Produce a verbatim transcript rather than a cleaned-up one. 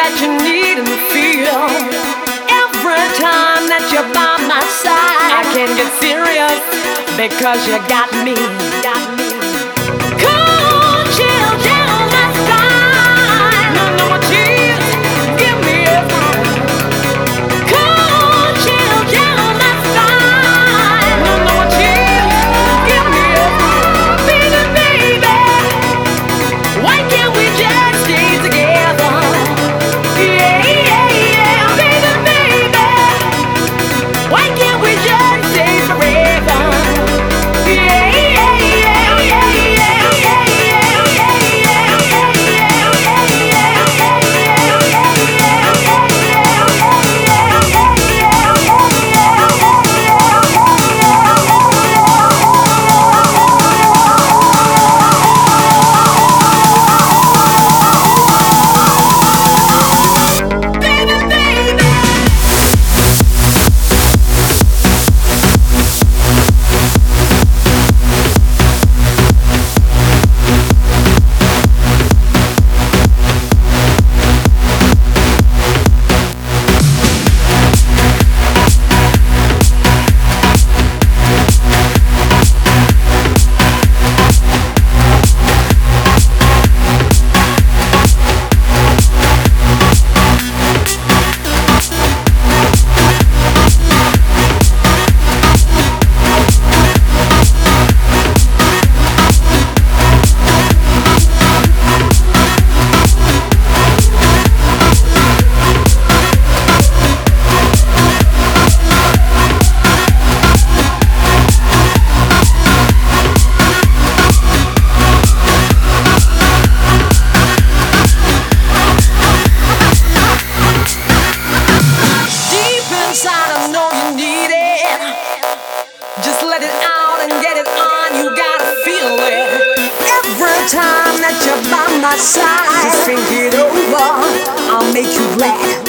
that you need and feel. Every time that you're by my side, I can get serious because you got me. Got me. Cool chill down my spine. No, no more tears. Give me a sign. Cool chill down my spine. No, no more tears. Give me a sign. Baby, baby, why can't we just stay together? Yeah, yeah, yeah. Baby, baby, why can't we just stay forever? Yeah, yeah, yeah, yeah, yeah, yeah, time that you're by my side, just think it over, I'll make you glad.